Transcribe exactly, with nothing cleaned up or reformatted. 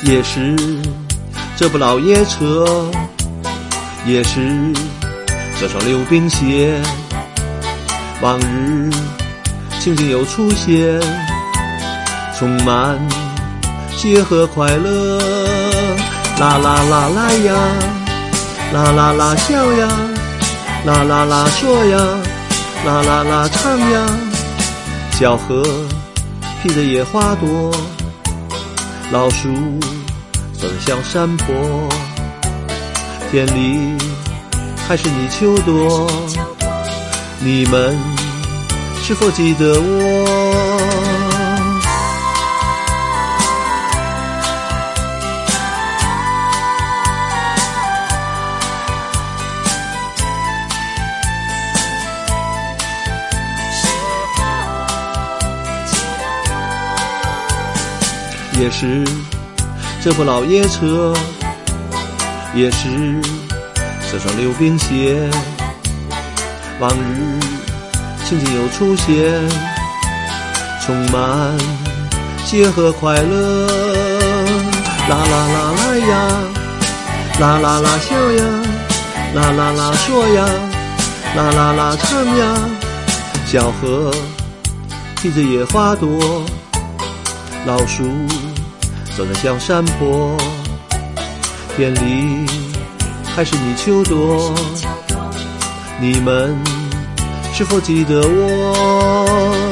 也是这部老爷车，也是这双溜冰鞋，往日情景又出现，充满结和快乐。啦啦啦来呀，啦啦啦笑呀，啦啦啦说呀，啦啦啦唱呀。小河披着野花朵，老树走向山坡，田里还是你秋多，你们是否记得我？也是这部老爷车，也是这双溜冰鞋，往日情景又出现，充满结和快乐。啦啦啦来呀，啦啦啦笑呀，啦啦啦说呀，啦啦啦唱呀。小河披着野花朵，老树走得像山坡，田里还是你秋多，你们是否记得我？